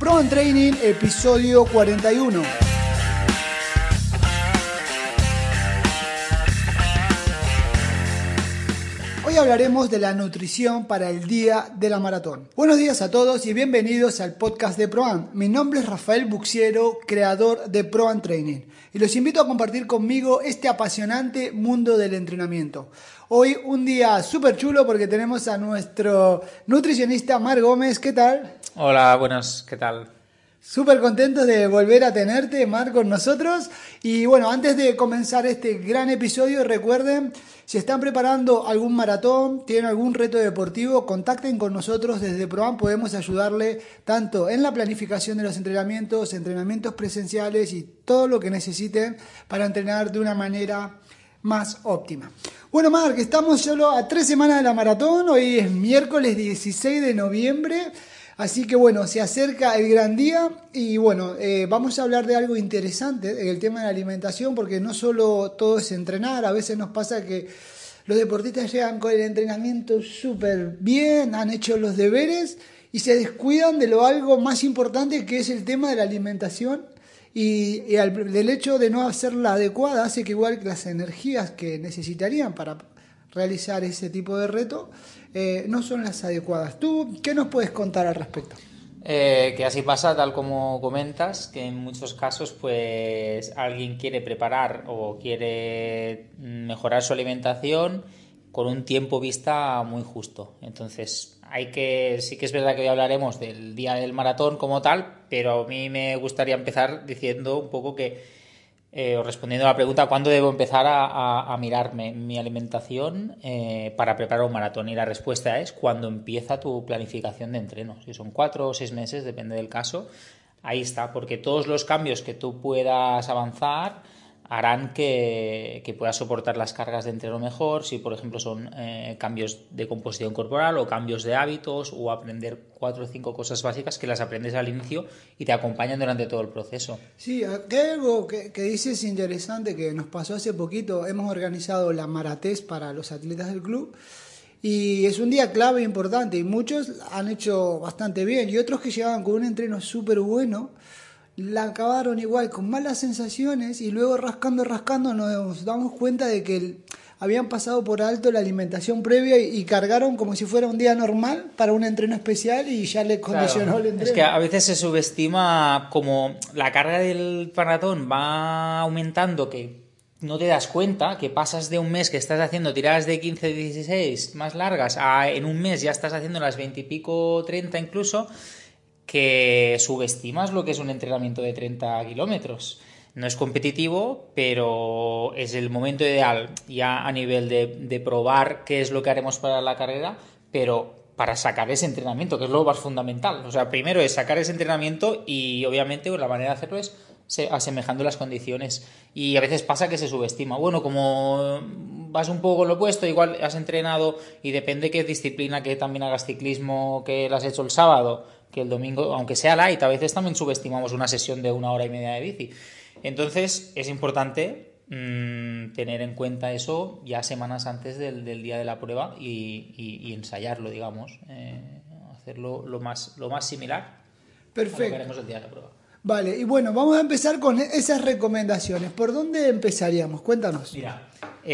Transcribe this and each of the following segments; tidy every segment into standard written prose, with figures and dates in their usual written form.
Pro and Training, episodio 41. Hoy hablaremos de la nutrición para el día de la maratón. Buenos días a todos y bienvenidos al podcast de ProAn. Mi nombre es Rafael Buxiero, creador de Pro and Training, y los invito a compartir conmigo este apasionante mundo del entrenamiento. Hoy un día súper chulo porque tenemos a nuestro nutricionista Marc Gómez. ¿Qué tal? Hola, buenas, ¿qué tal? Súper contentos de volver a tenerte, Marc, con nosotros. Y bueno, antes de comenzar este gran episodio, recuerden, si están preparando algún maratón, tienen algún reto deportivo, contacten con nosotros desde ProAn. Podemos ayudarle tanto en la planificación de los entrenamientos, entrenamientos presenciales y todo lo que necesiten para entrenar de una manera más óptima. Bueno, Marc, estamos solo a 3 semanas de la maratón. Hoy es miércoles 16 de noviembre. Así que bueno, se acerca el gran día y bueno, vamos a hablar de algo interesante, el tema de la alimentación, porque no solo todo es entrenar, a veces nos pasa que los deportistas llegan con el entrenamiento súper bien, han hecho los deberes y se descuidan de lo algo más importante, que es el tema de la alimentación, y el hecho de no hacerla adecuada hace que igual las energías que necesitarían para realizar ese tipo de reto no son las adecuadas. ¿Tú qué nos puedes contar al respecto? Que así pasa, tal como comentas, que en muchos casos pues alguien quiere preparar o quiere mejorar su alimentación con un tiempo vista muy justo. Entonces sí que es verdad que hoy hablaremos del día del maratón como tal, pero a mí me gustaría empezar diciendo un poco que o respondiendo a la pregunta, ¿cuándo debo empezar a mirarme mi alimentación para preparar un maratón? Y la respuesta es cuando empieza tu planificación de entreno. Si son 4 o 6 meses, depende del caso, ahí está, porque todos los cambios que tú puedas avanzar harán que puedas soportar las cargas de entreno mejor. Si, por ejemplo, son cambios de composición corporal o cambios de hábitos, o aprender 4 o 5 cosas básicas que las aprendes al inicio y te acompañan durante todo el proceso. Sí, aquí hay algo que dices interesante que nos pasó hace poquito. Hemos organizado la Maratés para los atletas del club y es un día clave e importante, y muchos han hecho bastante bien y otros que llegaban con un entreno súper bueno la acabaron igual con malas sensaciones, y luego rascando nos damos cuenta de que habían pasado por alto la alimentación previa y cargaron como si fuera un día normal para un entreno especial y ya le condicionó el entreno. Es que a veces se subestima, como la carga del maratón va aumentando, que no te das cuenta, que pasas de un mes que estás haciendo tiradas de 15, 16 más largas a en un mes ya estás haciendo las 20 y pico, 30 incluso, que subestimas lo que es un entrenamiento de 30 kilómetros. No es competitivo, pero es el momento ideal ya a nivel de probar qué es lo que haremos para la carrera, pero para sacar ese entrenamiento, que es lo más fundamental. O sea, primero es sacar ese entrenamiento y obviamente la manera de hacerlo es asemejando las condiciones. Y a veces pasa que se subestima. Bueno, como vas un poco con lo opuesto, igual has entrenado y depende qué disciplina, que también hagas ciclismo, que lo has hecho el sábado, que el domingo, aunque sea light, a veces también subestimamos una sesión de 1 hora y media de bici. Entonces es importante tener en cuenta eso ya semanas antes del día de la prueba y ensayarlo, digamos, hacerlo lo más similar. Perfecto. A lo que haremos el día de la prueba. Vale, y bueno, vamos a empezar con esas recomendaciones. ¿Por dónde empezaríamos? Cuéntanos. Mira,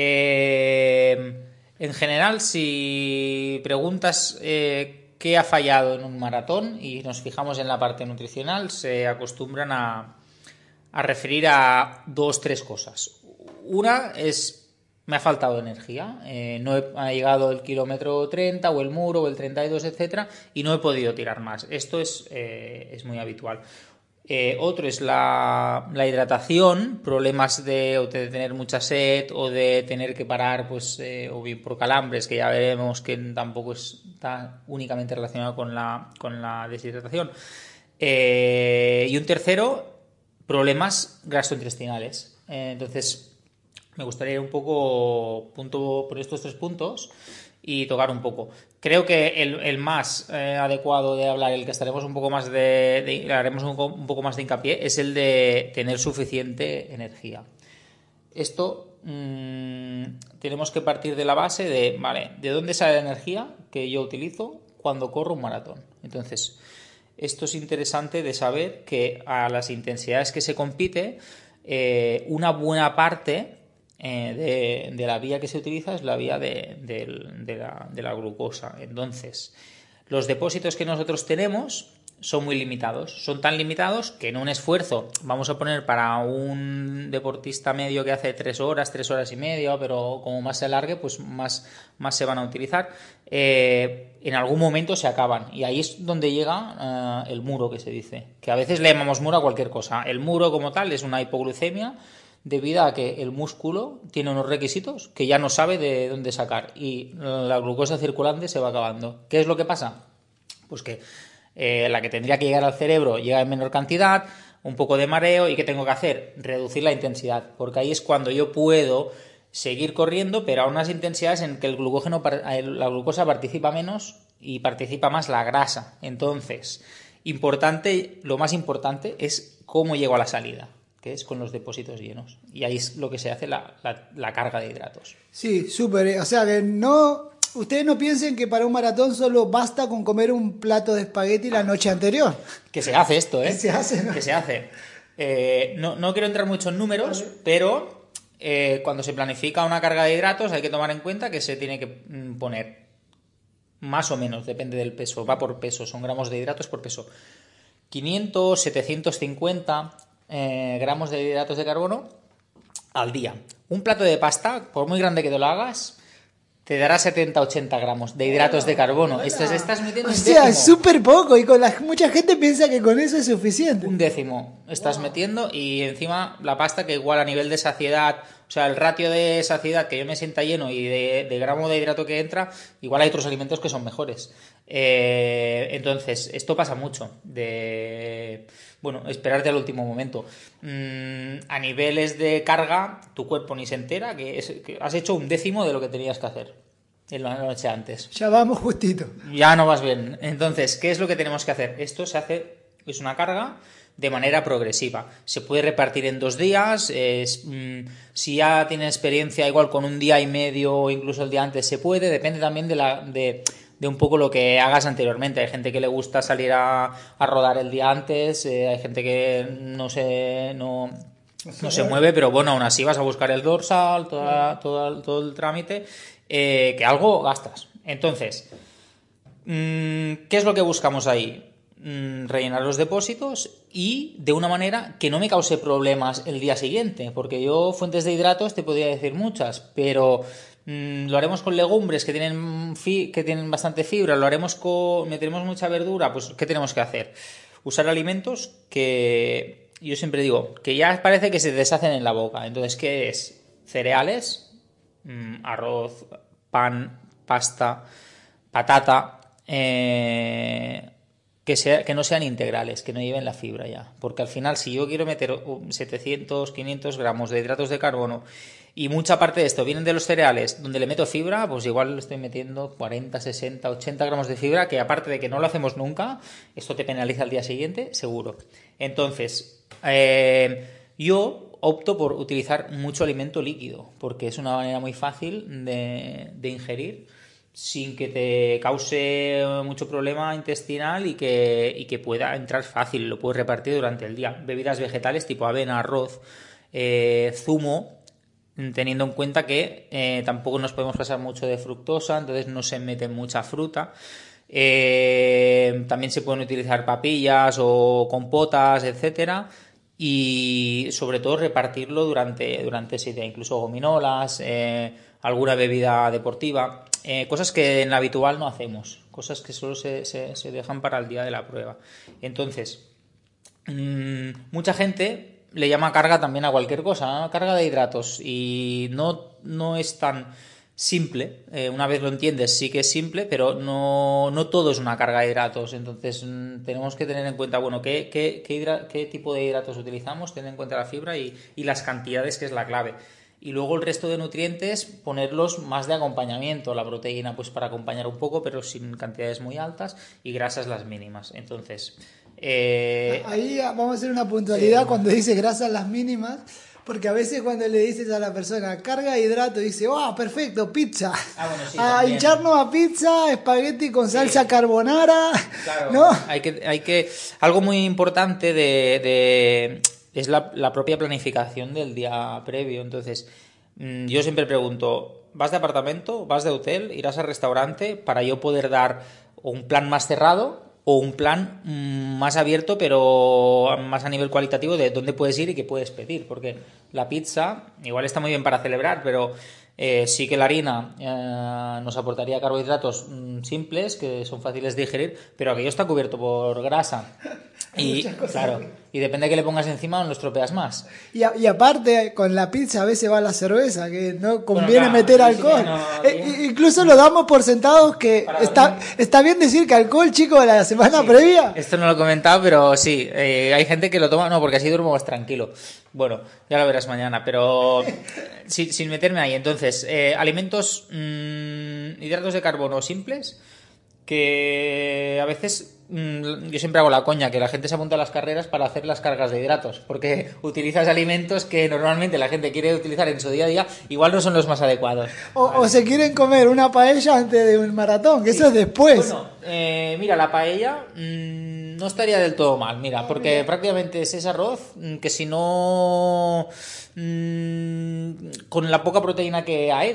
en general, si preguntas qué ha fallado en un maratón y nos fijamos en la parte nutricional, se acostumbran a referir a 2-3 cosas. Una es: me ha faltado energía, no ha llegado el kilómetro 30 o el muro o el 32, etcétera, y no he podido tirar más. Esto es muy habitual. Otro es la hidratación, problemas de tener mucha sed o de tener que parar, pues, o bien por calambres, que ya veremos que tampoco está únicamente relacionado con la deshidratación. Y un tercero, problemas gastrointestinales. Entonces, me gustaría ir un poco punto por estos 3 puntos y tocar un poco. Creo que el más adecuado de hablar, el que estaremos un poco más haremos un poco más de hincapié, es el de tener suficiente energía. Esto tenemos que partir de la base de, vale, ¿de dónde sale la energía que yo utilizo cuando corro un maratón? Entonces, esto es interesante de saber que a las intensidades que se compite, una buena parte de la vía que se utiliza es la vía de la glucosa. Entonces, los depósitos que nosotros tenemos son muy limitados. Son tan limitados que en un esfuerzo, vamos a poner para un deportista medio que hace 3 horas y media, pero como más se alargue, pues más se van a utilizar, en algún momento se acaban. Y ahí es donde llega el muro, que se dice. Que a veces le llamamos muro a cualquier cosa. El muro como tal es una hipoglucemia debido a que el músculo tiene unos requisitos que ya no sabe de dónde sacar y la glucosa circulante se va acabando. ¿Qué es lo que pasa? Pues que la que tendría que llegar al cerebro llega en menor cantidad, un poco de mareo, y ¿qué tengo que hacer? Reducir la intensidad, porque ahí es cuando yo puedo seguir corriendo, pero a unas intensidades en que la glucosa participa menos y participa más la grasa. Entonces, lo más importante es cómo llego a la salida, que es con los depósitos llenos. Y ahí es lo que se hace la carga de hidratos. Sí, súper. O sea, que ustedes no piensen que para un maratón solo basta con comer un plato de espagueti la noche anterior. Que se hace esto, ¿eh? Que se hace, ¿no? Que se hace. No quiero entrar mucho en números, vale. Pero cuando se planifica una carga de hidratos hay que tomar en cuenta que se tiene que poner más o menos, depende del peso, va por peso, son gramos de hidratos por peso. 500, 750 gramos de hidratos de carbono al día. Un plato de pasta, por muy grande que te lo hagas, te dará 70-80 gramos de hidratos de carbono. Esto estás metiendo un décimo. O sea, es súper poco y mucha gente piensa que con eso es suficiente. Un décimo estás metiendo, y encima la pasta, que igual a nivel de saciedad, o sea, el ratio de saciedad que yo me sienta lleno y de gramo de hidrato que entra, igual hay otros alimentos que son mejores. Entonces, esto pasa mucho esperarte al último momento. A niveles de carga, tu cuerpo ni se entera que has hecho un décimo de lo que tenías que hacer en la noche antes. Ya vamos justito. Ya no vas bien. Entonces, ¿qué es lo que tenemos que hacer? Esto es una carga de manera progresiva. Se puede repartir en 2 días. Si ya tienes experiencia, igual con un día y medio o incluso el día antes se puede. Depende también de un poco lo que hagas anteriormente. Hay gente que le gusta salir a rodar el día antes, hay gente que no se mueve, pero bueno, aún así vas a buscar el dorsal, todo el trámite, que algo gastas. Entonces, ¿qué es lo que buscamos ahí? Rellenar los depósitos y de una manera que no me cause problemas el día siguiente, porque yo fuentes de hidratos te podría decir muchas, pero lo haremos con legumbres que tienen bastante fibra, meteremos mucha verdura, pues ¿qué tenemos que hacer? Usar alimentos que yo siempre digo que ya parece que se deshacen en la boca. Entonces, ¿qué es? Cereales, arroz, pan, pasta, patata, que no sean integrales, que no lleven la fibra ya. Porque al final, si yo quiero meter 700, 500 gramos de hidratos de carbono y mucha parte de esto vienen de los cereales donde le meto fibra, pues igual le estoy metiendo 40, 60, 80 gramos de fibra, que aparte de que no lo hacemos nunca, esto te penaliza al día siguiente, seguro. Entonces, yo opto por utilizar mucho alimento líquido, porque es una manera muy fácil de ingerir sin que te cause mucho problema intestinal y que pueda entrar fácil, lo puedes repartir durante el día. Bebidas vegetales tipo avena, arroz, zumo, teniendo en cuenta que tampoco nos podemos pasar mucho de fructosa, entonces no se mete mucha fruta. También se pueden utilizar papillas o compotas, etcétera, y sobre todo repartirlo durante ese día, incluso gominolas, alguna bebida deportiva, cosas que en la habitual no hacemos, cosas que solo se dejan para el día de la prueba. Entonces, mucha gente le llama carga también a cualquier cosa, ¿no? Carga de hidratos, y no es tan simple. Una vez lo entiendes, sí que es simple, pero no todo es una carga de hidratos. Entonces tenemos que tener en cuenta, bueno, qué tipo de hidratos utilizamos, tener en cuenta la fibra y las cantidades, que es la clave. Y luego el resto de nutrientes, ponerlos más de acompañamiento. La proteína, pues para acompañar un poco, pero sin cantidades muy altas, y grasas las mínimas. Entonces, ahí vamos a hacer una puntualidad cuando dice grasas las mínimas, Porque a veces cuando le dices a la persona carga de hidrato, dice, perfecto, pizza. Bueno, sí, hincharnos a pizza, espagueti con salsa carbonara. Claro, ¿no? hay que algo muy importante es la propia planificación del día previo. Entonces, yo siempre pregunto, ¿vas de apartamento? ¿Vas de hotel? ¿Irás al restaurante? Para yo poder dar un plan más cerrado o un plan más abierto, pero más a nivel cualitativo de dónde puedes ir y qué puedes pedir. Porque la pizza igual está muy bien para celebrar, pero sí que la harina nos aportaría carbohidratos simples, que son fáciles de digerir, pero aquello está cubierto por grasa. Y claro, y depende de que le pongas encima, no lo estropeas más. Y aparte, con la pizza a veces va la cerveza, que no conviene meter alcohol. Incluso lo damos por sentados que está bien decir que alcohol, chico, de la semana previa. Esto no lo he comentado, pero sí, hay gente que lo toma, no, porque así duermo más tranquilo. Bueno, ya lo verás mañana, pero sin meterme ahí. Entonces, alimentos, hidratos de carbono simples, que a veces yo siempre hago la coña, que la gente se apunta a las carreras para hacer las cargas de hidratos, porque utilizas alimentos que normalmente la gente quiere utilizar en su día a día, igual no son los más adecuados. O se quieren comer una paella antes de un maratón, que eso es después. Bueno, mira, la paella no estaría del todo mal, porque prácticamente es ese arroz que si no... con la poca proteína que hay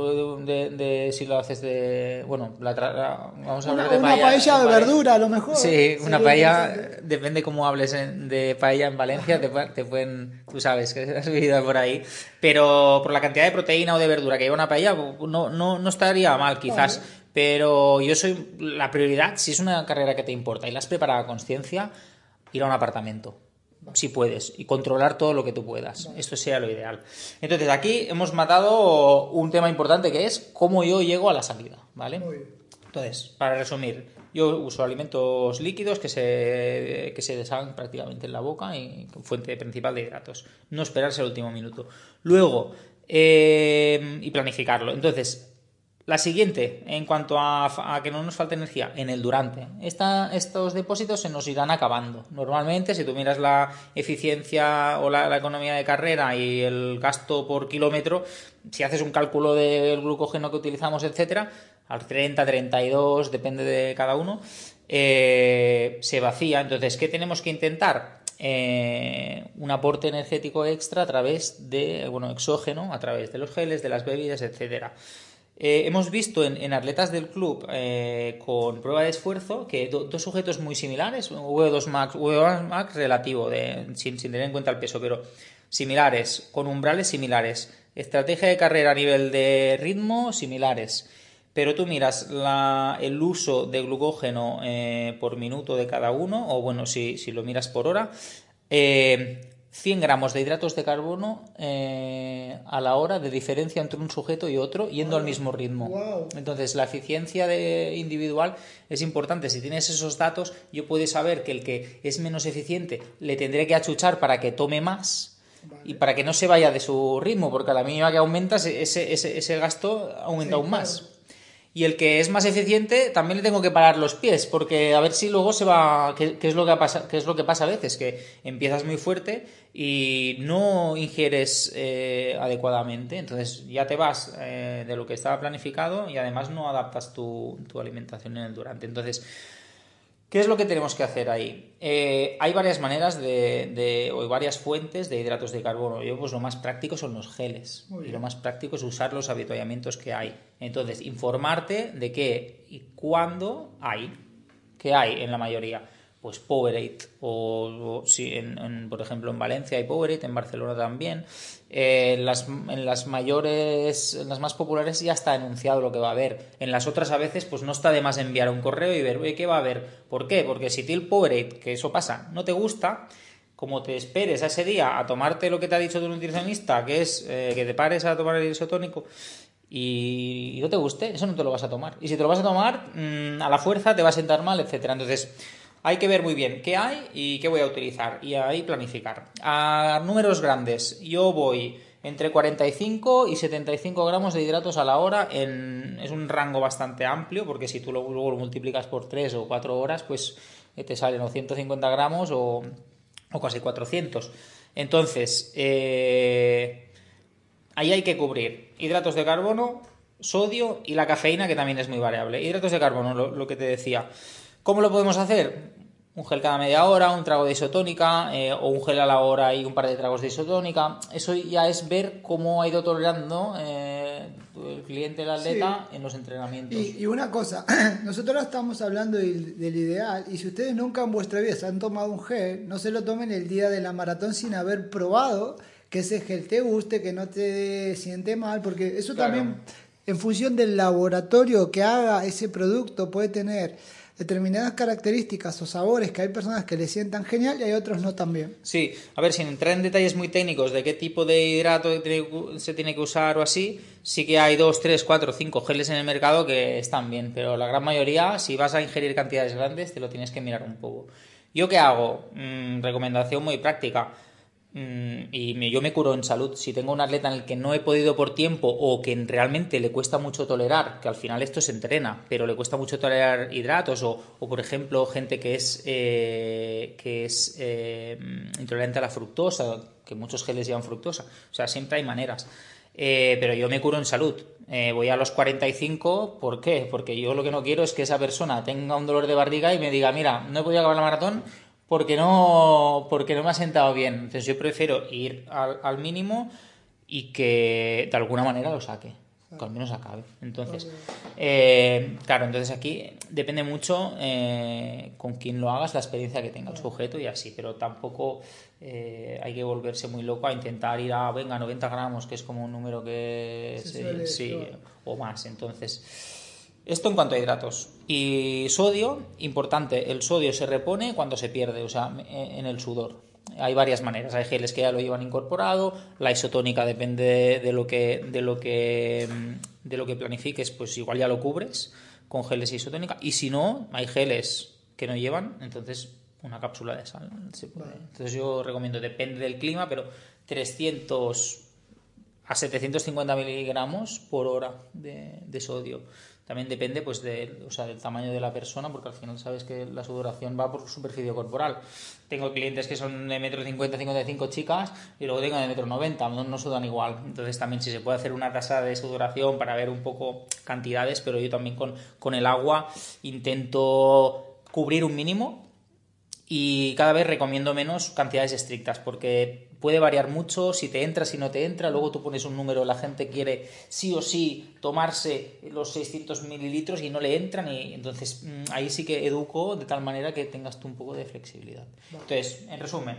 de si lo haces de... Bueno, vamos a hablar de paella. Una paella de verdura, a lo mejor. Sí, una paella, depende cómo hables de paella en Valencia, te pueden... Tú sabes que has vivido por ahí. Pero por la cantidad de proteína o de verdura que lleva una paella, no estaría mal, quizás. Vale. Pero la prioridad, si es una carrera que te importa y la has preparado a conciencia, ir a un apartamento. Si puedes, y controlar todo lo que tú puedas. Vale. Esto sea lo ideal. Entonces, aquí hemos matado un tema importante, que es cómo yo llego a la salida, ¿vale? Muy bien. Entonces, para resumir, yo uso alimentos líquidos que se deshagan prácticamente en la boca y fuente principal de hidratos. No esperarse al último minuto. Luego, y planificarlo. Entonces, la siguiente, en cuanto a que no nos falte energía, en el durante. Estos depósitos se nos irán acabando. Normalmente, si tú miras la eficiencia o la economía de carrera y el gasto por kilómetro, si haces un cálculo del glucógeno que utilizamos, etcétera, al 30, 32, depende de cada uno, se vacía. Entonces, ¿qué tenemos que intentar? Un aporte energético extra a través de, exógeno, a través de los geles, de las bebidas, etcétera. Hemos visto en atletas del club con prueba de esfuerzo que dos sujetos muy similares, VO2 max relativo, sin tener en cuenta el peso, pero similares, con umbrales similares, estrategia de carrera a nivel de ritmo similares, pero tú miras el uso de glucógeno por minuto de cada uno, o si lo miras por hora, 100 gramos de hidratos de carbono a la hora de diferencia entre un sujeto y otro yendo al mismo ritmo. Wow. Entonces, la eficiencia individual es importante. Si tienes esos datos, yo puedo saber que el que es menos eficiente le tendré que achuchar para que tome más. Vale. Y para que no se vaya de su ritmo, porque a la mínima que aumentas, ese gasto aumenta aún más. Claro. Y el que es más eficiente también le tengo que parar los pies, porque a ver si luego se va... ¿Qué es lo que pasa a veces? Que empiezas muy fuerte y no ingieres adecuadamente, entonces ya te vas de lo que estaba planificado y además no adaptas tu alimentación en el durante. Entonces, ¿qué es lo que tenemos que hacer ahí? Hay varias maneras o varias fuentes de hidratos de carbono. Lo más práctico son los geles. Y lo más práctico es usar los avituallamientos que hay. Entonces, informarte de qué y cuándo hay. ¿Qué hay en la mayoría? Pues Powerade. Por ejemplo, en Valencia hay Powerade, en Barcelona también. En las más populares ya está anunciado lo que va a haber. En las otras a veces pues no está de más enviar un correo y ver, oye, ¿qué va a haber? ¿Por qué? Porque si el Powerade, que eso pasa, no te gusta, como te esperes a ese día a tomarte lo que te ha dicho tu nutricionista, que es que te pares a tomar el isotónico y no te guste, eso no te lo vas a tomar. Y si te lo vas a tomar, a la fuerza te va a sentar mal, etcétera. Entonces, hay que ver muy bien qué hay y qué voy a utilizar y ahí planificar. A números grandes, yo voy entre 45 y 75 gramos de hidratos a la hora. Es un rango bastante amplio, porque si tú luego lo multiplicas por 3 o 4 horas, pues te salen o 150 gramos o casi 400. Entonces, ahí hay que cubrir hidratos de carbono, sodio y la cafeína, que también es muy variable. Hidratos de carbono, lo que te decía. ¿Cómo lo podemos hacer? Un gel cada media hora, un trago de isotónica, o un gel a la hora y un par de tragos de isotónica. Eso ya es ver cómo ha ido tolerando el cliente, el atleta, en los entrenamientos. Y una cosa, nosotros ahora estamos hablando del ideal, y si ustedes nunca en vuestra vida se han tomado un gel, no se lo tomen el día de la maratón sin haber probado que ese gel te guste, que no te siente mal, porque eso también, en función del laboratorio que haga ese producto, puede tener determinadas características o sabores que hay personas que le sientan genial y hay otros no tan bien. Sí, a ver, sin entrar en detalles muy técnicos de qué tipo de hidrato se tiene que usar o así, sí que hay 2, 3, 4, 5 geles en el mercado que están bien, pero la gran mayoría, si vas a ingerir cantidades grandes, te lo tienes que mirar un poco. ¿Yo qué hago? Recomendación muy práctica. Yo me curo en salud. Si tengo un atleta en el que no he podido por tiempo o que realmente le cuesta mucho tolerar, que al final esto se entrena, pero le cuesta mucho tolerar hidratos o por ejemplo gente que es intolerante a la fructosa, que muchos geles llevan fructosa, o sea, siempre hay maneras. Pero yo me curo en salud. Voy a los 45, ¿por qué? Porque yo lo que no quiero es que esa persona tenga un dolor de barriga y me diga, mira, no he podido acabar la maratón porque no me ha sentado bien. Entonces yo prefiero ir al mínimo y que de alguna manera lo saque, que al menos acabe. Entonces, claro, entonces aquí depende mucho con quién lo hagas, la experiencia que tenga el sujeto y así, pero tampoco hay que volverse muy loco a intentar ir a, 90 gramos, que es como un número que sí, o más. Entonces, esto en cuanto a hidratos. Y sodio, importante, el sodio se repone cuando se pierde, o sea, en el sudor. Hay varias maneras, hay geles que ya lo llevan incorporado, la isotónica depende de lo que planifiques, pues igual ya lo cubres con geles y isotónica, y si no, hay geles que no llevan, entonces una cápsula de sal se puede. Entonces yo recomiendo, depende del clima, pero 300 a 750 miligramos por hora de sodio. También depende pues del tamaño de la persona, porque al final sabes que la sudoración va por superficie corporal. Tengo clientes que son de 1,50 m, 55 chicas, y luego tengo de 1,90 m, no sudan igual. Entonces también si se puede hacer una tasa de sudoración para ver un poco cantidades, pero yo también con el agua intento cubrir un mínimo y cada vez recomiendo menos cantidades estrictas, porque puede variar mucho si te entra, si no te entra. Luego tú pones un número, la gente quiere sí o sí tomarse los 600 mililitros y no le entran, y entonces ahí sí que educo de tal manera que tengas tú un poco de flexibilidad. Entonces, en resumen,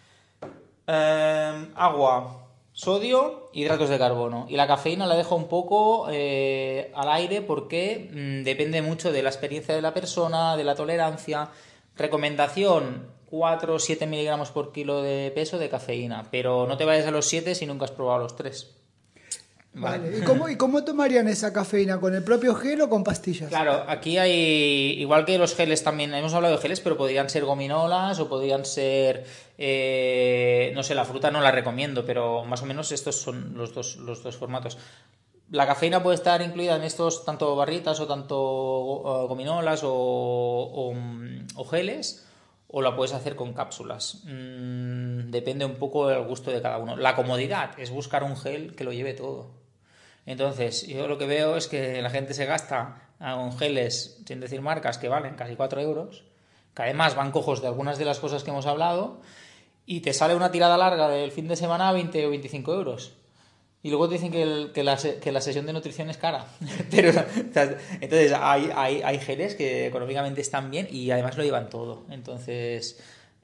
agua, sodio, hidratos de carbono, y la cafeína la dejo un poco al aire porque depende mucho de la experiencia de la persona, de la tolerancia. Recomendación: 4 o 7 miligramos por kilo de peso de cafeína, pero no te vayas a los 7 si nunca has probado los 3. Vale. ¿Y cómo tomarían esa cafeína? ¿Con el propio gel o con pastillas? Claro, aquí hay, igual que los geles también, hemos hablado de geles, pero podrían ser gominolas o podrían ser, no sé, la fruta no la recomiendo, pero más o menos estos son los dos formatos. La cafeína puede estar incluida en estos, tanto barritas o tanto gominolas o geles, o la puedes hacer con cápsulas. Depende un poco del gusto de cada uno. La comodidad es buscar un gel que lo lleve todo. Entonces, yo lo que veo es que la gente se gasta en geles, sin decir marcas, que valen casi 4 euros, que además van cojos de algunas de las cosas que hemos hablado, y te sale una tirada larga del fin de semana a 20 o 25 euros. Y luego te dicen que la sesión de nutrición es cara. Pero, entonces hay geles que económicamente están bien y además lo llevan todo. Entonces,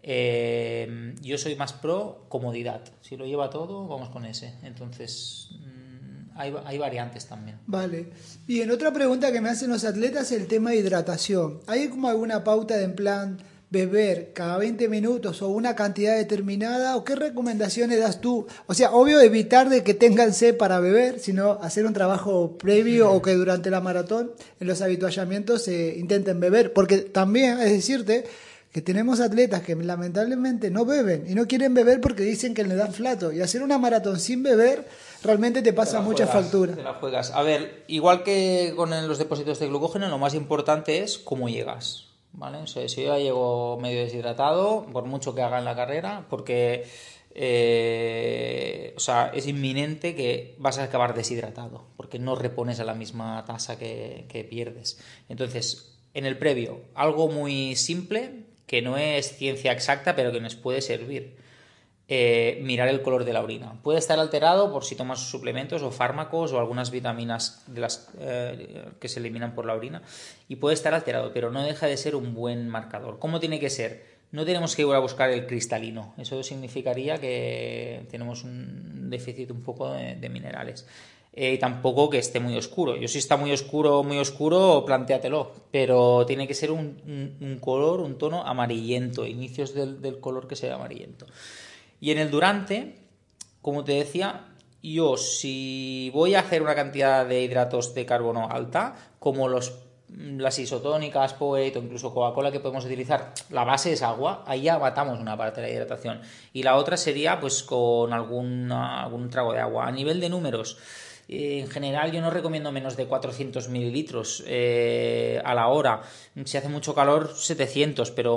yo soy más pro comodidad. Si lo lleva todo, vamos con ese. Entonces, hay variantes también. Vale. Y en otra pregunta que me hacen los atletas, el tema de hidratación. ¿Hay como alguna pauta de en plan beber cada 20 minutos o una cantidad determinada? ¿O qué recomendaciones das tú? O sea, obvio evitar de que tengan sed para beber, sino hacer un trabajo previo o que durante la maratón en los habituallamientos se intenten beber. Porque también, es decirte, que tenemos atletas que lamentablemente no beben y no quieren beber porque dicen que le dan flato. Y hacer una maratón sin beber realmente te pasa mucha factura. Te la juegas. A ver, igual que con los depósitos de glucógeno, lo más importante es cómo llegas, ¿vale? O sea, si yo ya llego medio deshidratado, por mucho que haga en la carrera, porque o sea, es inminente que vas a acabar deshidratado, porque no repones a la misma tasa que pierdes. Entonces, en el previo, algo muy simple, que no es ciencia exacta, pero que nos puede servir. Mirar el color de la orina. Puede estar alterado por si tomas suplementos o fármacos o algunas vitaminas de las que se eliminan por la orina, y puede estar alterado, pero no deja de ser un buen marcador. ¿Cómo tiene que ser? No tenemos que ir a buscar el cristalino. Eso significaría que tenemos un déficit un poco de minerales. Y tampoco que esté muy oscuro. Yo, si está muy oscuro, plantéatelo. Pero tiene que ser un color, un tono amarillento, inicios del color que sea amarillento. Y en el durante, como te decía, yo si voy a hacer una cantidad de hidratos de carbono alta, como las isotónicas, Powerade o incluso Coca-Cola que podemos utilizar, la base es agua, ahí ya matamos una parte de la hidratación. Y la otra sería pues con algún trago de agua. A nivel de números, en general yo no recomiendo menos de 400 mililitros a la hora. Si hace mucho calor, 700, pero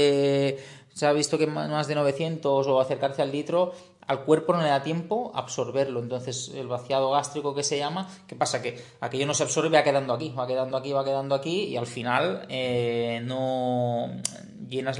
se ha visto que más de 900 o acercarse al litro, al cuerpo no le da tiempo a absorberlo. Entonces el vaciado gástrico, que se llama, ¿qué pasa? Que aquello no se absorbe, va quedando aquí y al final no llenas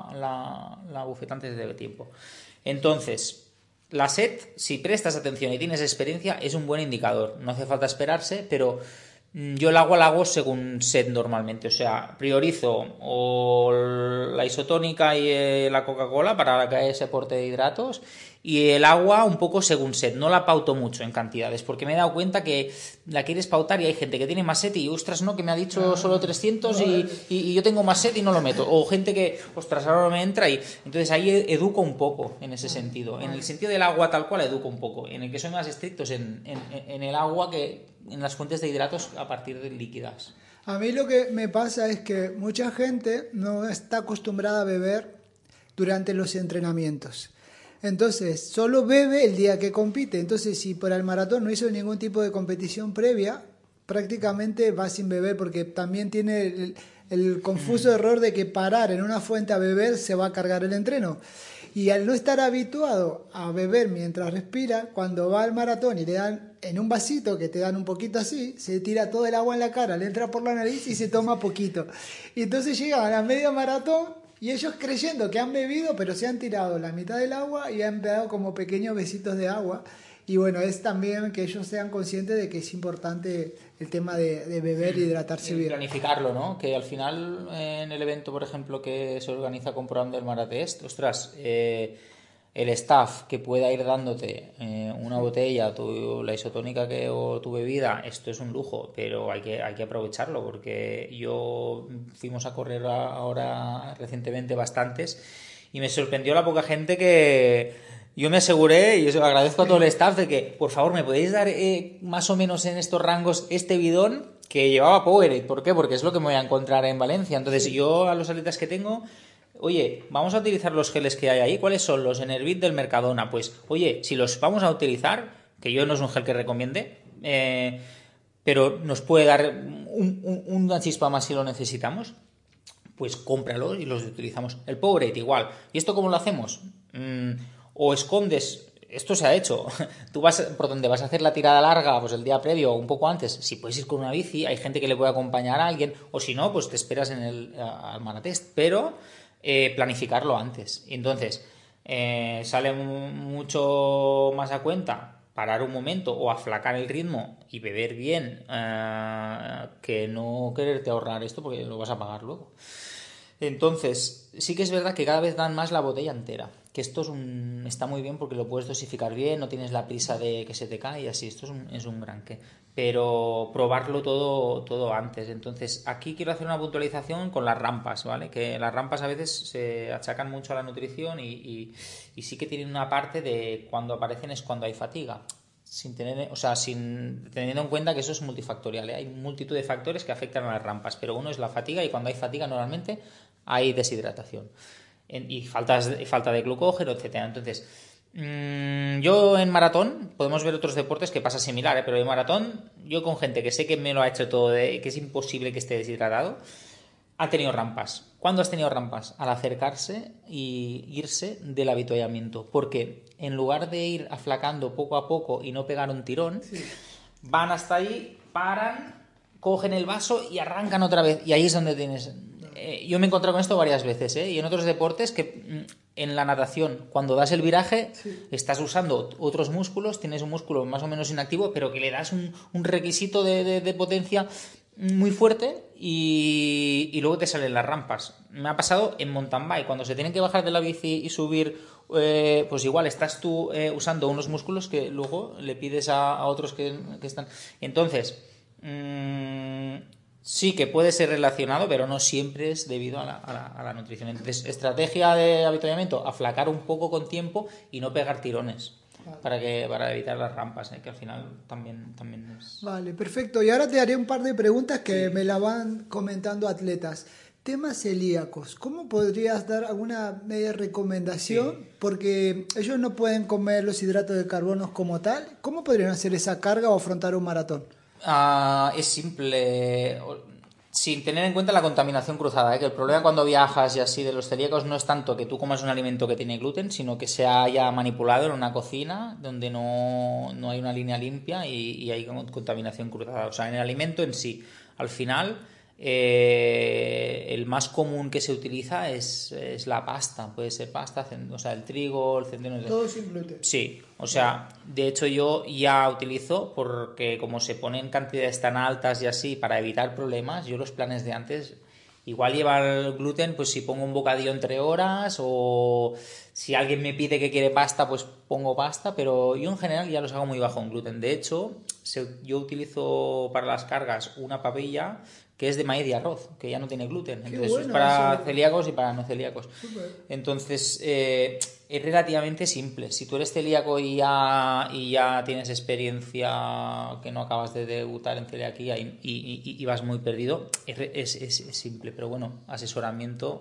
la bufeta antes de tiempo. Entonces, la sed, si prestas atención y tienes experiencia, es un buen indicador. No hace falta esperarse, pero yo el agua la hago según sed normalmente. O sea, priorizo o la isotónica y la Coca-Cola para ese aporte de hidratos, y el agua un poco según sed. No la pauto mucho en cantidades, porque me he dado cuenta que la quieres pautar y hay gente que tiene más sed y, ostras, no, que me ha dicho solo 300 y yo tengo más sed y no lo meto. O gente que, ostras, ahora no me entra, y entonces ahí educo un poco en ese sentido. En el sentido del agua tal cual educo un poco. En el que soy más estrictos en el agua que en las fuentes de hidratos a partir de líquidas. A mí lo que me pasa es que mucha gente no está acostumbrada a beber durante los entrenamientos. Entonces, solo bebe el día que compite. Entonces, si para el maratón no hizo ningún tipo de competición previa, prácticamente va sin beber, porque también tiene el confuso error de que parar en una fuente a beber se va a cargar el entreno. Y al no estar habituado a beber mientras respira, cuando va al maratón y le dan en un vasito que te dan un poquito así, se tira todo el agua en la cara, le entra por la nariz y se toma poquito. Y entonces llegan a la media maratón y ellos creyendo que han bebido, pero se han tirado la mitad del agua y han dado como pequeños besitos de agua. Y bueno, es también que ellos sean conscientes de que es importante el tema de beber y hidratarse bien. Planificarlo, ¿no? Que al final, en el evento, por ejemplo, que se organiza con Pro del Maratest, ostras, el staff que pueda ir dándote una botella, la isotónica o tu bebida, esto es un lujo, pero hay que aprovecharlo, porque fuimos a correr ahora recientemente bastantes y me sorprendió la poca gente que... Yo me aseguré, y eso agradezco a todo el staff, de que, por favor, me podéis dar más o menos en estos rangos este bidón que llevaba Powerade. ¿Por qué? Porque es lo que me voy a encontrar en Valencia. Entonces, yo a los atletas que tengo, oye, vamos a utilizar los geles que hay ahí. ¿Cuáles son? Los Enervit del Mercadona. Pues, oye, si los vamos a utilizar, que yo no es un gel que recomiende, pero nos puede dar una chispa más si lo necesitamos, pues cómpralos y los utilizamos. El Powerade igual. ¿Y esto cómo lo hacemos? O escondes, esto se ha hecho, tú vas por donde vas a hacer la tirada larga, pues el día previo o un poco antes, si puedes ir con una bici, hay gente que le puede acompañar a alguien, o si no, pues te esperas al Maratest, pero planificarlo antes. Y entonces sale mucho más a cuenta parar un momento o aflacar el ritmo y beber bien, que no quererte ahorrar esto porque lo vas a pagar luego. Entonces, sí que es verdad que cada vez dan más la botella entera, que esto está muy bien porque lo puedes dosificar bien, no tienes la prisa de que se te cae y así, esto es un gran qué. Pero probarlo todo antes. Entonces, aquí quiero hacer una puntualización con las rampas, ¿vale? Que las rampas a veces se achacan mucho a la nutrición y sí que tienen una parte de cuando aparecen es cuando hay fatiga. Teniendo en cuenta que eso es multifactorial, ¿eh? Hay multitud de factores que afectan a las rampas, pero uno es la fatiga, y cuando hay fatiga normalmente hay deshidratación y falta de glucógeno, etcétera. Entonces, yo en maratón, podemos ver otros deportes que pasa similar, pero en maratón, yo con gente que sé que me lo ha hecho todo, que es imposible que esté deshidratado, ha tenido rampas. ¿Cuándo has tenido rampas? Al acercarse y irse del avituallamiento. Porque en lugar de ir aflacando poco a poco y no pegar un tirón, van hasta ahí, paran, cogen el vaso y arrancan otra vez. Y ahí es donde tienes... yo me he encontrado con esto varias veces, y en otros deportes que en la natación, cuando das el viraje, estás usando otros músculos, tienes un músculo más o menos inactivo, pero que le das un requisito de potencia muy fuerte y luego te salen las rampas. Me ha pasado en mountain bike, cuando se tienen que bajar de la bici y subir, pues igual estás tú usando unos músculos que luego le pides a otros que están... Entonces... sí que puede ser relacionado, pero no siempre es debido a la nutrición. Entonces, estrategia de avituallamiento, aflacar un poco con tiempo y no pegar tirones para evitar las rampas, que al final también es... Vale, perfecto. Y ahora te haré un par de preguntas que me la van comentando atletas. Temas celíacos. ¿Cómo podrías dar alguna media recomendación? Sí. Porque ellos no pueden comer los hidratos de carbono como tal. ¿Cómo podrían hacer esa carga o afrontar un maratón? Es simple, sin tener en cuenta la contaminación cruzada, que el problema cuando viajas y así de los celíacos no es tanto que tú comas un alimento que tiene gluten, sino que se haya manipulado en una cocina donde no hay una línea limpia y hay contaminación cruzada. O sea, en el alimento en sí, al final... el más común que se utiliza es la pasta, puede ser pasta, o sea, el trigo, el centeno. Todo sin gluten. Sí, o sea, de hecho yo ya utilizo, porque como se ponen cantidades tan altas y así para evitar problemas, yo los planes de antes igual lleva el gluten, pues si pongo un bocadillo entre horas, o si alguien me pide que quiere pasta, pues pongo pasta, pero yo en general ya los hago muy bajo en gluten. De hecho, yo utilizo para las cargas una papilla que es de maíz y arroz, que ya no tiene gluten. Entonces bueno, es para celíacos y para no celíacos. Super. Entonces es relativamente simple. Si tú eres celíaco y ya tienes experiencia, que no acabas de debutar en celiaquía y vas muy perdido, es simple. Pero bueno, asesoramiento.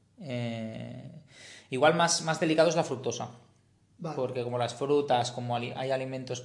Igual más delicado es la fructosa. Vale. Porque como las frutas, como hay alimentos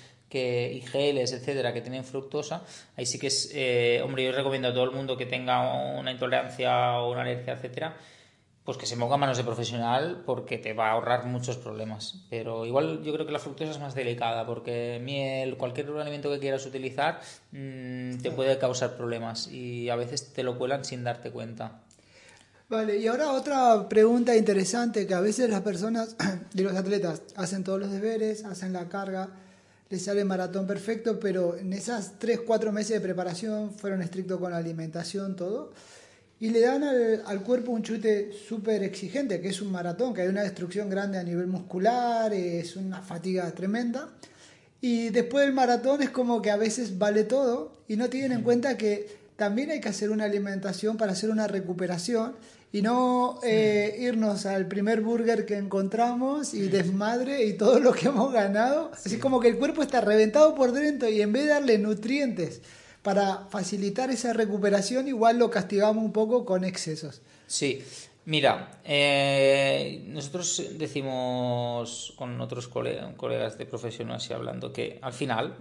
y geles, etcétera, que tienen fructosa, ahí sí que es, hombre, yo recomiendo a todo el mundo que tenga una intolerancia o una alergia, etcétera, pues que se ponga a manos de profesional, porque te va a ahorrar muchos problemas. Pero igual yo creo que la fructosa es más delicada, porque miel, cualquier alimento que quieras utilizar, te puede causar problemas y a veces te lo cuelan sin darte cuenta. Vale, y ahora otra pregunta interesante, que a veces las personas y los atletas hacen todos los deberes, hacen la carga, les sale el maratón perfecto, pero en esas 3-4 meses de preparación fueron estrictos con la alimentación, todo, y le dan al cuerpo un chute súper exigente, que es un maratón, que hay una destrucción grande a nivel muscular, es una fatiga tremenda, y después del maratón es como que a veces vale todo, y no tienen en cuenta que también hay que hacer una alimentación para hacer una recuperación, y no irnos al primer burger que encontramos y desmadre y todo lo que hemos ganado. Sí. Así como que el cuerpo está reventado por dentro y en vez de darle nutrientes para facilitar esa recuperación, igual lo castigamos un poco con excesos. Sí, mira, nosotros decimos con otros colegas de profesión así hablando que al final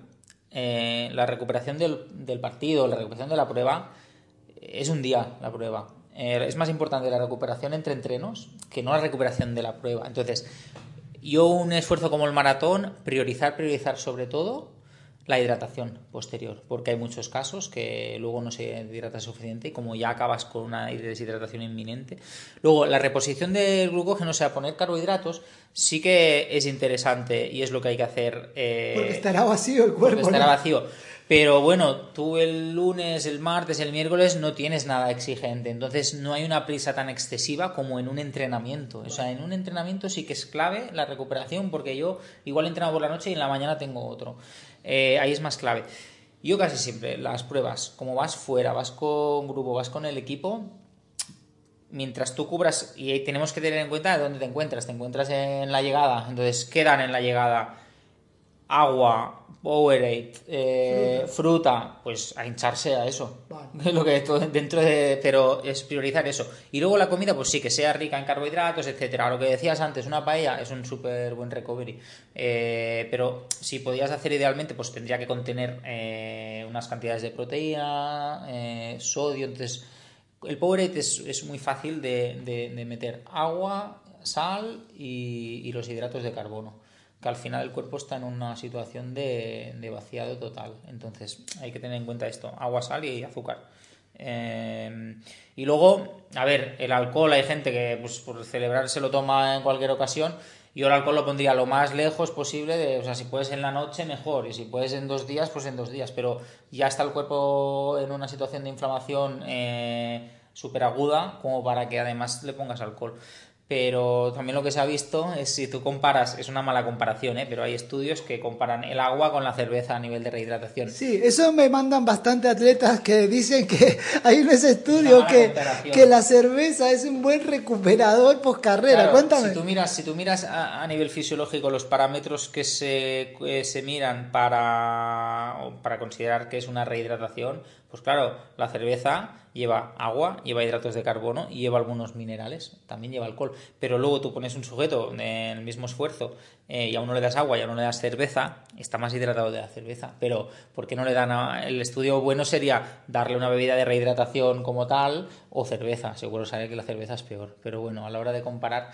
la recuperación del partido, la recuperación de la prueba, es un día la prueba. Es más importante la recuperación entre entrenos que no la recuperación de la prueba. Entonces, yo un esfuerzo como el maratón, priorizar sobre todo la hidratación posterior, porque hay muchos casos que luego no se hidrata suficiente y como ya acabas con una deshidratación inminente. Luego, la reposición del glucógeno, o sea, poner carbohidratos, sí que es interesante y es lo que hay que hacer. Porque estará vacío el cuerpo. Porque estará vacío. Pero bueno, tú el lunes, el martes, el miércoles no tienes nada exigente, entonces no hay una prisa tan excesiva como en un entrenamiento. O sea, en un entrenamiento sí que es clave la recuperación, porque yo igual entreno por la noche y en la mañana tengo otro. Ahí es más clave. Yo casi siempre las pruebas, como vas fuera, vas con grupo, vas con el equipo, mientras tú cubras, y ahí tenemos que tener en cuenta de dónde te encuentras en la llegada, entonces quedan en la llegada agua, Powerade, fruta, pues a hincharse a eso. Vale. Lo que dentro de, pero es priorizar eso. Y luego la comida, pues sí, que sea rica en carbohidratos, etcétera. Lo que decías antes, una paella es un súper buen recovery. Pero si podías hacer idealmente, pues tendría que contener unas cantidades de proteína, sodio. Entonces, el Powerade es muy fácil de meter agua, sal y los hidratos de carbono, que al final el cuerpo está en una situación de vaciado total. Entonces hay que tener en cuenta esto: agua, sal y azúcar. Y luego, a ver, el alcohol, hay gente que pues por celebrar se lo toma en cualquier ocasión. Yo el alcohol lo pondría lo más lejos posible, o sea, si puedes en la noche mejor, y si puedes en 2 días, pues en 2 días, pero ya está el cuerpo en una situación de inflamación súper aguda como para que además le pongas alcohol. Pero también lo que se ha visto es, si tú comparas, es una mala comparación, pero hay estudios que comparan el agua con la cerveza a nivel de rehidratación. Sí, eso me mandan bastante atletas que dicen que hay un estudio que la cerveza es un buen recuperador post carrera. Claro, Cuéntame. Si tú miras a nivel fisiológico los parámetros que se miran para considerar que es una rehidratación, pues claro, la cerveza lleva agua, lleva hidratos de carbono y lleva algunos minerales, también lleva alcohol. Pero luego tú pones un sujeto en el mismo esfuerzo y a uno le das agua y a uno le das cerveza, está más hidratado de la cerveza. Pero ¿por qué no le dan el estudio bueno sería darle una bebida de rehidratación como tal o cerveza? Seguro sabe que la cerveza es peor. Pero bueno, a la hora de comparar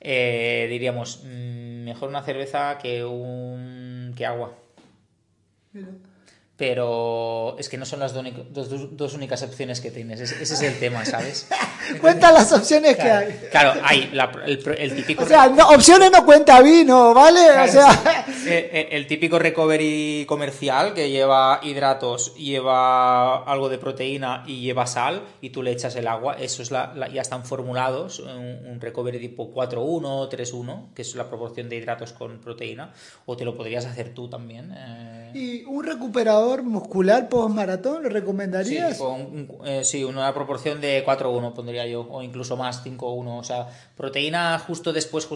diríamos mejor una cerveza que agua. Mira. Pero es que no son las dos únicas opciones que tienes. Ese es el tema, ¿sabes? Cuenta las opciones que hay. Claro, hay el típico... O sea, opciones no cuenta vino, ¿vale? Claro, o sea... el típico recovery comercial que lleva hidratos, lleva algo de proteína y lleva sal, y tú le echas el agua. Eso es ya están formulados, un recovery tipo 4-1, 3-1, que es la proporción de hidratos con proteína. O te lo podrías hacer tú también. ¿Y un recuperador muscular post maratón lo recomendarías? Sí, sí, una proporción de 4-1 pondría yo, o incluso más, 5-1. O sea, proteína justo después,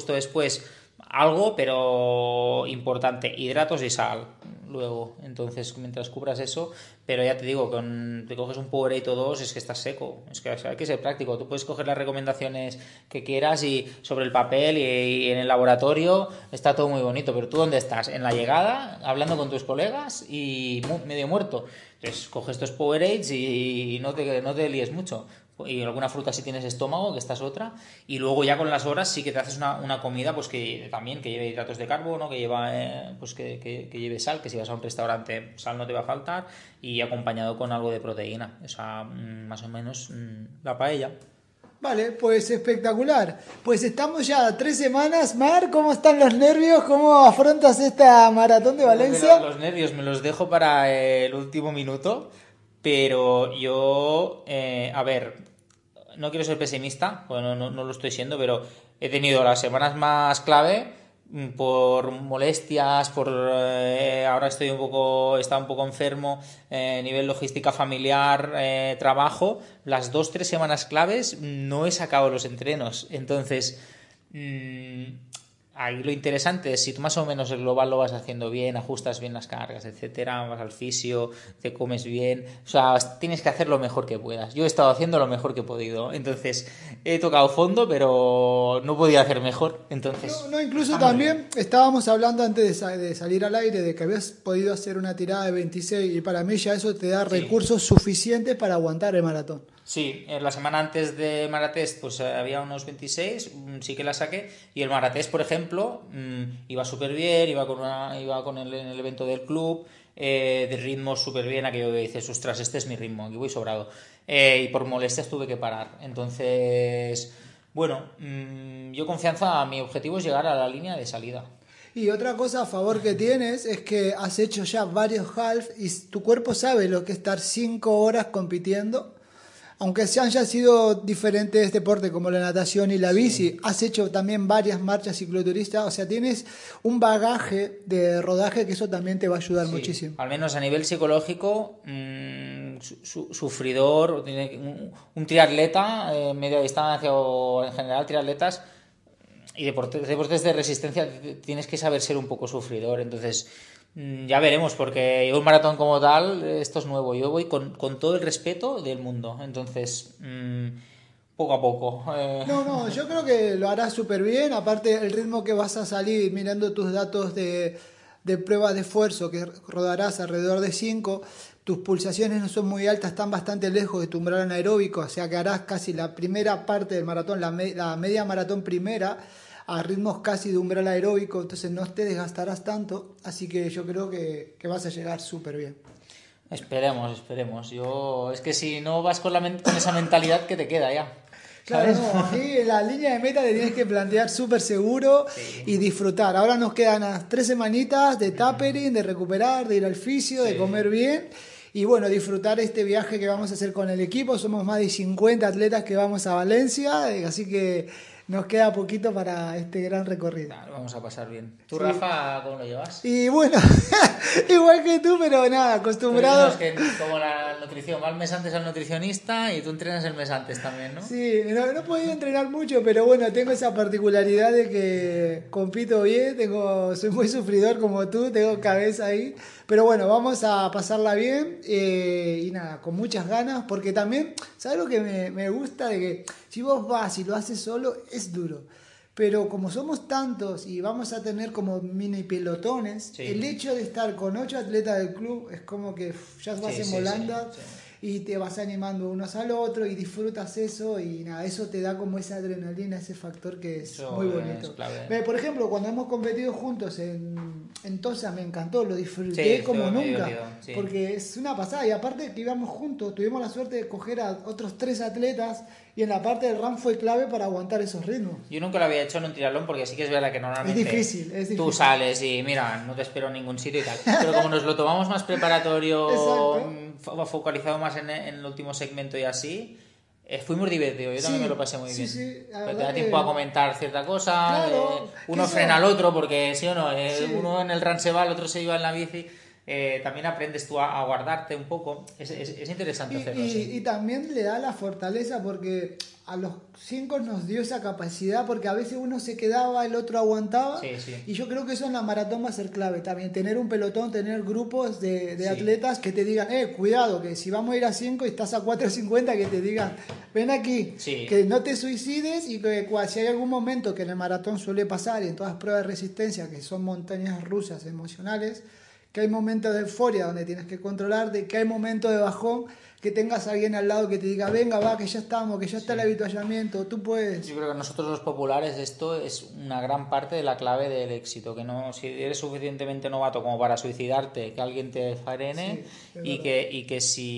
algo, pero importante, hidratos y sal luego. Entonces, mientras cubras eso, pero ya te digo, te coges un Powerade o dos, es que estás seco. Es que hay que ser práctico. Tú puedes coger las recomendaciones que quieras y sobre el papel y en el laboratorio está todo muy bonito, pero ¿tú dónde estás? En la llegada, hablando con tus colegas y medio muerto. Entonces, coges estos Powerades y no te líes mucho. Y alguna fruta si tienes estómago, que esta es otra, y luego ya con las horas sí que te haces una comida pues que lleve hidratos de carbono, que lleve sal, que si vas a un restaurante sal no te va a faltar, y acompañado con algo de proteína. O sea, más o menos la paella. Vale, pues espectacular. Pues estamos ya a 3 semanas. Mar, ¿cómo están los nervios? ¿Cómo afrontas esta maratón de Valencia? Los nervios me los dejo para el último minuto, pero yo, a ver, no quiero ser pesimista, bueno, no lo estoy siendo, pero he tenido las semanas más clave por molestias, ahora estaba un poco enfermo, nivel logística familiar, trabajo. Las 2-3 semanas claves no he sacado los entrenos, entonces ahí lo interesante es si tú más o menos el global lo vas haciendo bien, ajustas bien las cargas, etcétera, vas al fisio, te comes bien, o sea, tienes que hacer lo mejor que puedas. Yo he estado haciendo lo mejor que he podido, entonces he tocado fondo, pero no podía hacer mejor, entonces... No, incluso también estábamos hablando antes de salir al aire de que habías podido hacer una tirada de 26 y para mí ya eso te da recursos suficientes para aguantar el maratón. Sí, la semana antes de Maratest pues había unos 26, sí que la saqué, y el Maratest, por ejemplo, iba súper bien, iba con el evento del club, de ritmo súper bien, aquello que dices, ostras, este es mi ritmo, aquí voy sobrado, y por molestias tuve que parar. Entonces, bueno, yo confianza, mi objetivo es llegar a la línea de salida. Y otra cosa a favor que tienes es que has hecho ya varios half y tu cuerpo sabe lo que es estar 5 horas compitiendo. Aunque hayan sido diferentes deportes como la natación y la bici, has hecho también varias marchas cicloturistas, o sea, tienes un bagaje de rodaje que eso también te va a ayudar muchísimo. Al menos a nivel psicológico, sufridor, un triatleta, media distancia o en general triatletas y deportes de resistencia, tienes que saber ser un poco sufridor, entonces... Ya veremos, porque yo un maratón como tal, esto es nuevo. Yo voy con todo el respeto del mundo. Entonces, poco a poco. No, yo creo que lo harás súper bien. Aparte, el ritmo que vas a salir mirando tus datos de de prueba de esfuerzo, que rodarás alrededor de 5, tus pulsaciones no son muy altas, están bastante lejos de tu umbral anaeróbico, o sea que harás casi la primera parte del maratón, la media maratón primera, a ritmos casi de umbral aeróbico, entonces no te desgastarás tanto, así que yo creo que vas a llegar súper bien. Esperemos. Es que si no vas con esa mentalidad que te queda ya. Claro, no, aquí en la línea de meta te tienes que plantear súper seguro y disfrutar. Ahora nos quedan unas 3 semanitas de tapering, de recuperar, de ir al fisio, de comer bien. Y bueno, disfrutar este viaje que vamos a hacer con el equipo. Somos más de 50 atletas que vamos a Valencia, así que nos queda poquito para este gran recorrido. Claro, vamos a pasar bien. ¿Tú, sí. Rafa, cómo lo llevas? Y bueno, igual que tú, pero nada, acostumbrado. Es que como la nutrición, va el mes antes al nutricionista y tú entrenas el mes antes también, ¿no? Sí, no he podido entrenar mucho, pero bueno, tengo esa particularidad de que compito bien, soy muy sufridor como tú, tengo cabeza ahí. Pero bueno, vamos a pasarla bien y nada, con muchas ganas, porque también, ¿sabes lo que me gusta? De que si vos vas y lo haces solo, es duro. Pero como somos tantos y vamos a tener como mini pelotones, sí. El hecho de estar con 8 atletas del club es como que ya vas en volanda. Sí. Y te vas animando unos al otro y disfrutas eso y nada, eso te da como esa adrenalina, ese factor que es muy bonito. Por ejemplo, cuando hemos competido juntos en Tosa me encantó, lo disfruté como nunca, porque es una pasada y aparte que íbamos juntos, tuvimos la suerte de coger a otros 3 atletas y en la parte del run fue clave para aguantar esos ritmos. Yo nunca lo había hecho en un triatlón porque sí que es verdad que normalmente es difícil. Tú sales y mira, no te espero en ningún sitio y tal, pero como nos lo tomamos más preparatorio, focalizado más en el último segmento y así, fuimos divertidos. Yo también me lo pasé muy bien. Sí, te da tiempo a comentar cierta cosa, claro, uno frena al otro porque sí o no, uno en el run se va, el otro se iba en la bici. También aprendes tú a guardarte un poco. Es interesante hacerlo así. Y también le da la fortaleza porque a los 5 nos dio esa capacidad, porque a veces uno se quedaba, el otro aguantaba. Y yo creo que eso en la maratón va a ser clave también, tener un pelotón, tener grupos de atletas que te digan, cuidado, que si vamos a ir a 5 y estás a 4.50, que te digan, ven aquí, que no te suicides y que si hay algún momento que en el maratón suele pasar y en todas las pruebas de resistencia, que son montañas rusas emocionales, que hay momentos de euforia donde tienes que controlarte, que hay momentos de bajón, que tengas a alguien al lado que te diga, venga, va, que ya estamos, que ya está el habituallamiento, tú puedes. Yo creo que nosotros los populares esto es una gran parte de la clave del éxito, que no, si eres suficientemente novato como para suicidarte, que alguien te frene y que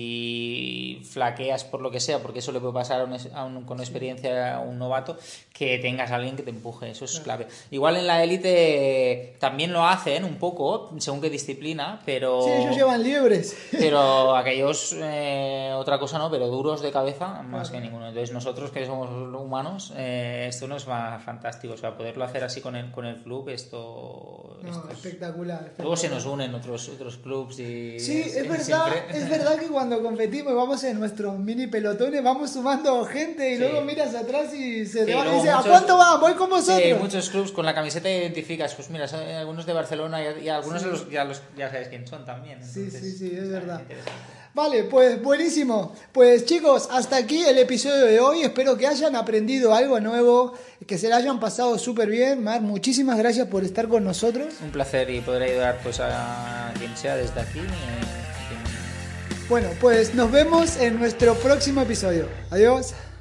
si flaqueas por lo que sea, porque eso le puede pasar con experiencia a un novato, que tengas a alguien que te empuje, eso es clave. Igual en la élite también lo hacen un poco, según qué disciplina, pero... Sí, ellos llevan liebres. Pero aquellos... otra cosa no, pero duros de cabeza más que ninguno. Entonces nosotros que somos humanos, esto nos va fantástico, o sea, poderlo hacer así con el club, esto espectacular. Luego se nos unen otros clubs y es verdad que cuando competimos vamos en nuestros mini pelotones, vamos sumando gente y luego miras atrás y se te va y dice, ¿a cuánto va? Voy con vosotros. Sí, muchos clubs con la camiseta identificas, pues mira, son algunos de Barcelona y algunos ya sabes quién son también. Entonces, sí, es verdad. Vale, pues buenísimo. Pues chicos, hasta aquí el episodio de hoy. Espero que hayan aprendido algo nuevo, que se la hayan pasado súper bien. Mar, muchísimas gracias por estar con nosotros. Un placer y poder ayudar pues a quien sea desde aquí. Bueno, pues nos vemos en nuestro próximo episodio. Adiós.